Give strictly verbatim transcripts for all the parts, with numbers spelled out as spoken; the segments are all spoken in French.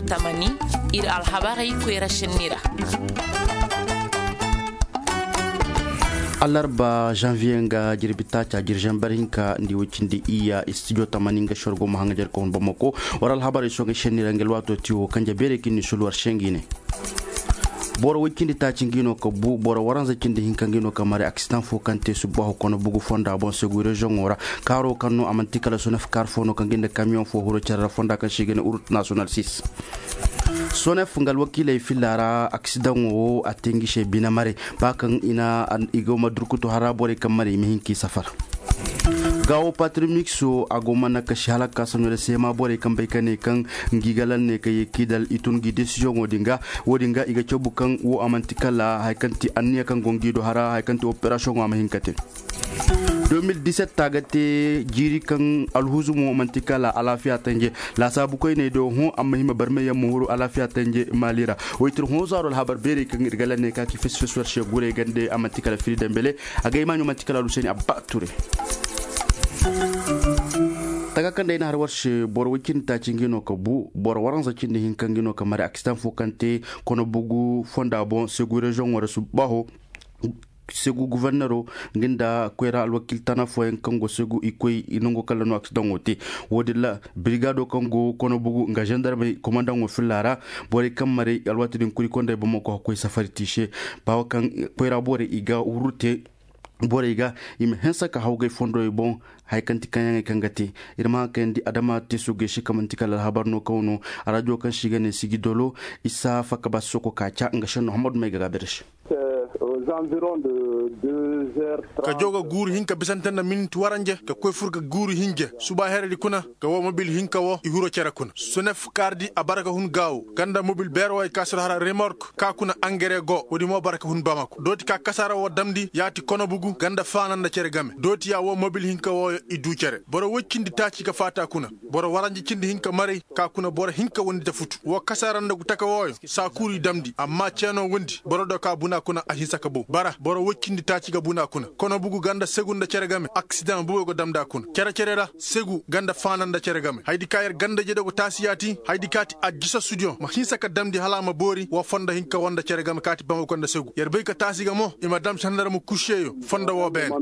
tamani ir alhabari kwera shenira. Alarba janvier nga jirbita cha jirjan barinka ndi wicindi iya studio tamaninga shorgo mahanga jar ko Bamako waral habari so shenira ngel wato tiwo kanja bere kini sulwar shengine boro wikindi ta cingino ko bu boro waranza cindi hinkangino kamare accident fo kante subaho kono bugu fonda bon segu region ora karo kanno amantikala sonaf carfo no kanginde camion fo horo charra fonda kan shigene urut national six sonef ngal wakile filara accident o atengi she binamare bakan ina igo madrukuto harabore kamare mihinki safar gawo patrimixo agomana ka shala ka sonore sema bore kambe kane kan ngigalan ne kay kidal itun gi decision odinga wodinga iga chobukan wo amantikala haykanti anniya kan gongido hara haykanti operation wa mahinkate deux mille dix-sept tagate jiri kan alhuzumu mantikala alafia tanje la sabu koy ne do ho amma hima barme ya muhuru alafia tanje malira woytir ho zarol habar bere kan irgalan ne ka ki fes fes warshe gure gande amantikala fili dembele agay manyu mantikala luseni abature taga kan dayna har warshe bor wikin ta cingino ko bu bor waran za cinde hin kangino ko mari accident fo kante kono bugu fonda bon segu region wara subaho segu gouverneur nginda kwera alwakil tana fo en kango segu ikoy inongo kala no accident oti wodi la brigado kango kono bugu nga gendarme commandant wo filara bore kamare alwati din kuri konde Bamako ko safari tishe bawa kan kwera bore iga urute borega im hensa ka hawgay fondo e bon hay kanti kanyang kangati irma kendi adama tesuge shikamanti kala habarno kawno radio kan shigane sigidolo isa fakaba soko kacha ngashan Muhammad Mega gabersh aux environs de deux heures trente ka joga guru hinka bisantana minute waranje ka koy furga guru hinje suba heredi kuna ka wo mobile hinka wo ihuro cera kuna sonef kardi abaraka hun gaw ganda mobile bero ay kasra hara remorque ka kuna engrais go wodi mo baraka hun Bamako doti ka kasara wo damdi yati kono bugu ganda fananda cere game doti ya wo mobile hinka wo idu cere boro woccindi taci ka fata kuna boro waranje cindi hinka mari ka kuna boro hinka wondi da futu wo kasaranda gutaka wo sa kuri damdi amma ceno wondi boro do ka buna kuna ahinsa ka bo bara boro woccindi taci ga buna kuna kono bugu ganda segunda cere game accident bugo go damda kuna cere cere ra segu ganda fananda cere game haydi kayer ganda jede go tasiyati haydi kati ajisa studio ma hinsa ka damdi halama bori wo fonda hinka wonda cere game kati Bamako nda segu yer be ka tasiga mo e madame chandara mo coucher fonda wo ben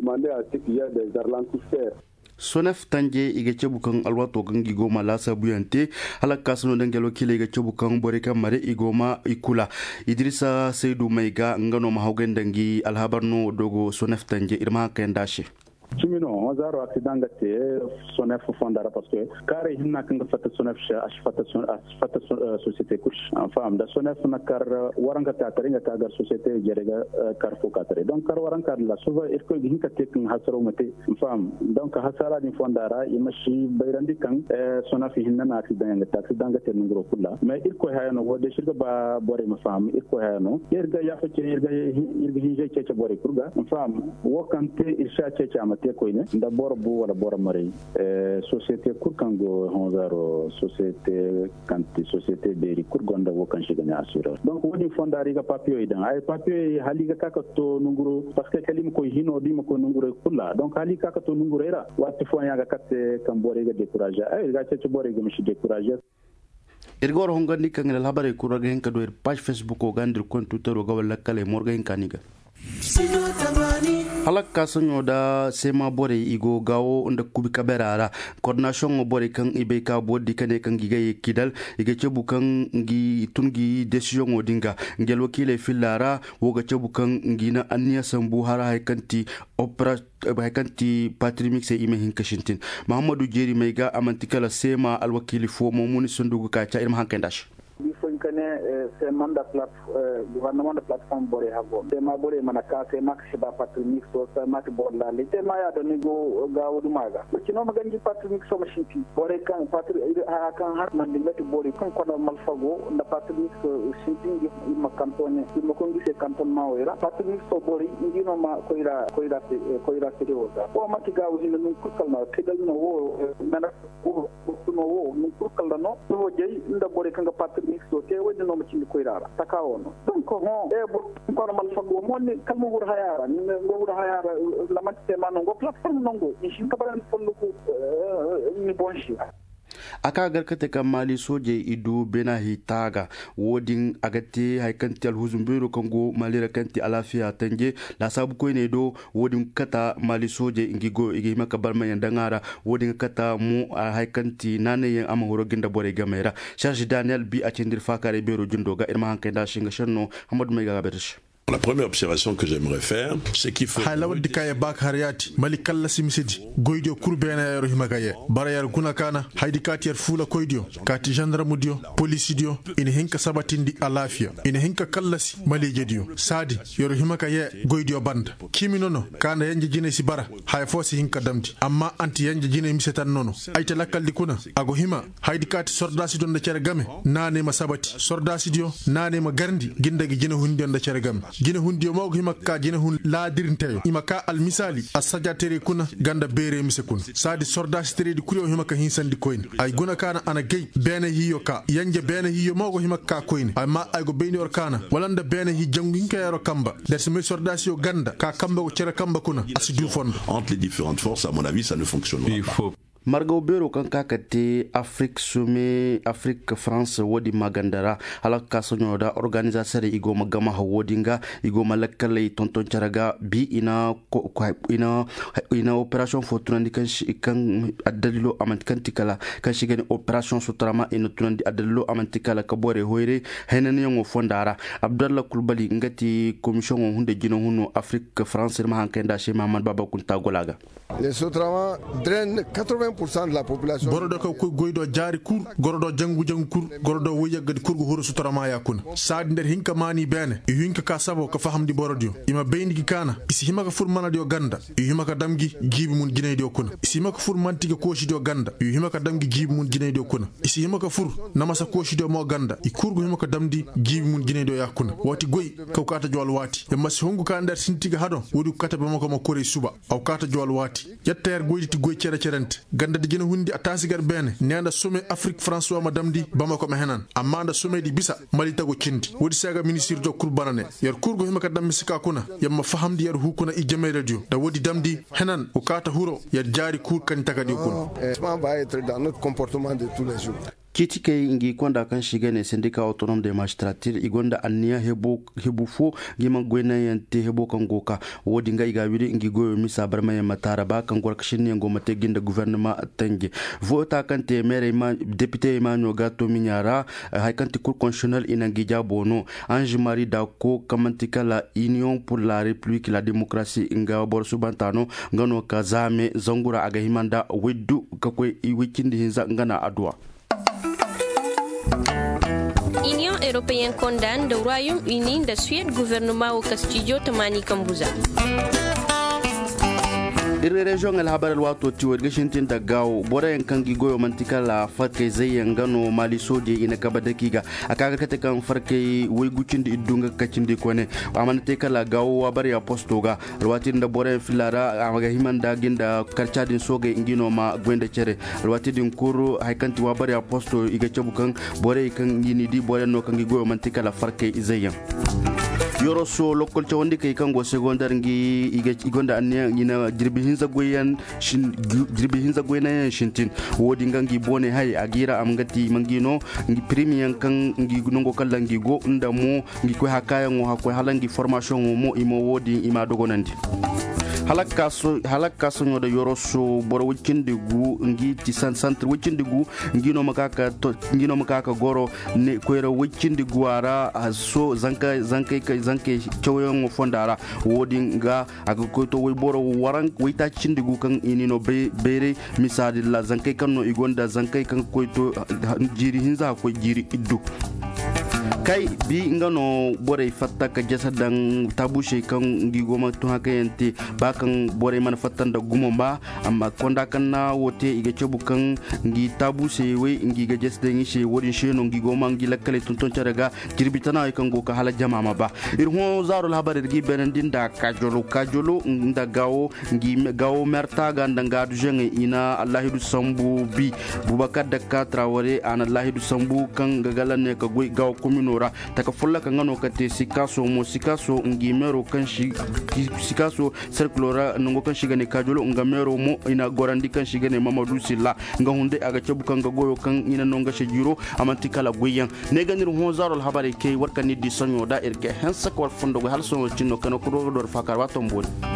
sonef tanje iga cebukan alwato gangi goma lasa buyante halaka sano dangelo kile iga cebukan boreka mare igoma ikula Idrissa Seydou Maiga ngano mahaugen dangi alhabarno dogo sonef tanje irma kendashe Chimino, Mazaro accident gate sonef fondara parce que car il n'a qu'un fait sonef ashfata ashfata société couche en femme da sonef na car waranga tataringa tagar société jerega carfo katare donc car waranga la suva est que hinka tek hasaro mate femme donc hasara ni fondara imashi bayrandi kan sonef hinna na accident gate accident gate ngro kula mais il ko hayano wode shirga ba bore ma femme il ko hayano yerga ya fa yerga yerga hinje cece bore kurga femme wokante isha cece amate koyne nda bor bu wala bor mari euh société kurkango honzaro société kanti société beri kurgonda wokan shigana asura donc woni fondari ga papier idan ay papier haliga kaka to nunguru parce que kalim ko hino dima ko nunguru kula donc hali kaka to nunguru era watti fo yaga katte kam bore ga décourager ay ga cece bore ga mishi décourager irgor hongandi kangel habare kuraga hen kado page Facebook o gandir compte Twitter o gawal kale morga hen kaniga halakka sonyo da sema bore igo gawo nda kubi kaberara coordination o bore kan ibe ka bodi kane kan gigaye kidal ige cebu kan ngi tungi decision o dinga ngel wakile filara woga cebu kan ngina aniya sambu hara haykanti opera haykanti patrimix e ime hinkashintin Mahamadou Jeri Maiga amantikala sema alwakili fo momuni sundugo ka cha irma hankendash c'est mandat plateforme gouvernement de plateforme bore hago c'est ma bore manaka c'est max ba patrimix so c'est mat bolla le c'est ma ya do ni go ga wodu maga kino maganji patrimix so machiti bore kan patri ha kan har man lati bore kan ko do mal fago nda patrimix shinti ma cantone mo ko ngi canton ma wera patrimix so bore ngino ma ko ira ko ira ko ira sede wota o ma ti ga woni no kurkal na kedal no wo nana ko no wo no kurkal no so jey nda bore kan patrimix so te wodi no ma ci ko irara takawono donc ho e bo ko man fago monni kalmo wuro hayara ni ngo wuro hayara la matte man ngo platform nongo ni shin kabaran folluko ni bonshi aka garkata kan mali soje ido bena hitaga wodin agate haikanti alhuzumbiru kongo mali rakanti alafiya tanje la sabu ko ne do wodin kata mali soje ingigo igi maka balma yandangara wodin kata mu haikanti nane yen ama horoginda bore gamera charge Daniel bi acendir fakare bero jundoga irma hankenda shinga shanno Hamad Mega Bersh. La première observation que j'aimerais faire, c'est qu'il faut... Hailawad dikaye bak hariyati malikalla simisidi goydio kurbena yaro himagaye barayar gunakana haidikati yar fula koydio kati gendarme dio police dio ina hinka sabatindi alafia ina hinka kallasi malije dio sadi yaro himagaye goydio band kimi nono kana yanje jine si bara hay fosi hinka damti amma anti yanje jine misetan nono ayta lakkal dikuna ago hima haidikati sordasi don da cere game nane ma sabati sordasi dio nane ma garndi gindagi jine hundi on da cere game jine hundi mo ko himakka jine hun laadirnte imaka al misali asaja tere kuna ganda bere mise kun sadi sordas tere di kuriyo himakka hinsandi koin ay guna kana ana gay bene hiyo ka yanje bene hiyo mo ko himakka koin amma ay go beni or kana walanda bene hi jangin ka yaro kamba der se sordas yo ganda ka kamba ko cere kamba kuna asidu fondo entre les différentes forces. À mon avis, ça ne fonctionnera pas. Margo bero kan kakate Afrique Sume Afrique France wodi magandara halaka sonyo da organisateur igo magama hawodinga igo malakale tonton charaga bi ina ko ina ina operation fotunandi kan kan adalilo amantikantikala kan shigani operation sotrama ina tunandi adalilo amantikala kabore hoire henene yongo fondara Abdallah Kulbali ngati commission hunde jino hunu Afrique France ma hankenda she Mamad Baba Kunta Golaga. Les sotrama drainent quatre-vingts pour cent de la population. Borodo ka ko goydo jaari kur gorodo jangu jangu kur gorodo woyagadi kurgo horo sotrama yakuna saadi nder hinka mani bene e hinka ka sabo ka fahamdi borodio ima beyndi kana isi himaka fur manadio ganda e himaka damgi gibi mun gineydo kuna isi himaka fur mantiga koshido ganda e himaka damgi gibi mun gineydo kuna isi himaka fur namasa koshido mo ganda e kurgo himaka damdi gibi mun gineydo yakuna wati goy kaw kata jwal wati e mas hongu ka nder sintiga hado wodi kata be mako mo kore suba aw kata jwal wati yetter goyti goy cere cerente ganda di gina hundi atasigar bene nenda some Afrique François madame di bamako mehenan amma nda some di bisa malita go cindi wodi saga ministre do kurbanane yar kurgo himaka dam misika kuna yamma fahamdi yar hukuna i jame radio da wodi damdi henan o kata huro yar jari kur kan takadi kuna ça va être dans notre comportement de tous les jours. Kiti kay ngi konda kan shigane syndicat autonome de magistrature igonda anniya hebo hebu fo gima goyna yante hebo kan goka wodi nga iga wiri ngi goyo misa barma matara ba kan gorka shinne ngo mate ginda gouvernement tangi vota kan te maire ma député Emmanuel Gato Minyara hay kan te cour constitutionnel ina ngi jabono Ange Marie Dako kamantika la Union pour la République la démocratie nga bor subantano ngano kazame zangura aga himanda weddu kakwe i wikindi hinza ngana adwa. Union européenne condamne le Royaume-Uni de Suède gouvernement au Castillo Tamani Kambuza. Ire region el habar el wato tiwer gishintin da gawo bora en kangi goyo mantika la fatke zayen gano mali soje ina kabadakiga akaga kate kan farke way gucindi idunga kacindi kone amanate kala gawo wa bari apostoga alwatin da bora en filara amaga himanda ginda karchadin soge ingino ma gwende cere alwatidin kuru haikanti wa bari aposto iga chabukan bora kan yini di bora no kangi goyo mantika la farke zayen yoro so lokol chawandi kay kango secondar ngi igonda anya ina jirbi hinza goyen shin jirbi hinza goyen shintin wodi ngangi bone hay agira am ngati mangino ngi premium kan ngi nongo kala ngi go ndamo ngi ko hakaya ngo hakko halangi formation mo imo wodi ima dogonandi halakka so halakka so nyoda yoro so boro wikindi gu ngi ti san centre wikindi gu ngino makaka to ngino makaka goro ne koyro wikindi guara so zanka zanka zanke choyo fondara wodi nga aga to way boro waran wita cindi gu kan inino bere misali la zanka kan no igonda zanka kan koyto jiri hinza ko jiri iddu kai bi ngano bore fatta ka jasadan tabushe kan ngigoma to hakayente bakan bore man fattanda gumomba amma konda kan na wote iga cebu kan ngi tabuse we ngi ga jesde ngi she wodin sheno ngigoma ngi lakkale tonton caraga jirbitana kan go ka hala jamaama ba irho zaro habar irgi benendin da kajolo kajolo nda gawo ngi gawo merta ganda ngadu jenge ina allahidu sambu bi bubakar da ka trawore an allahidu sambu kan gagalane ka goy gawo komino nora taka fulla kan ngano kate sikaso mo sikaso ngimero kan shi sikaso circulora ngo kan shiga ne kajolo ngamero mo ina gorandi kan shiga ne Mamadou Silla nga hunde aga cebu kan goyo kan ina nonga shejuro amanti kala goyen ne ganir ho zarol habare ke warkan ni di sanyo da irke hensa ko fondo go halso cinno kan ko do fakar wato mbol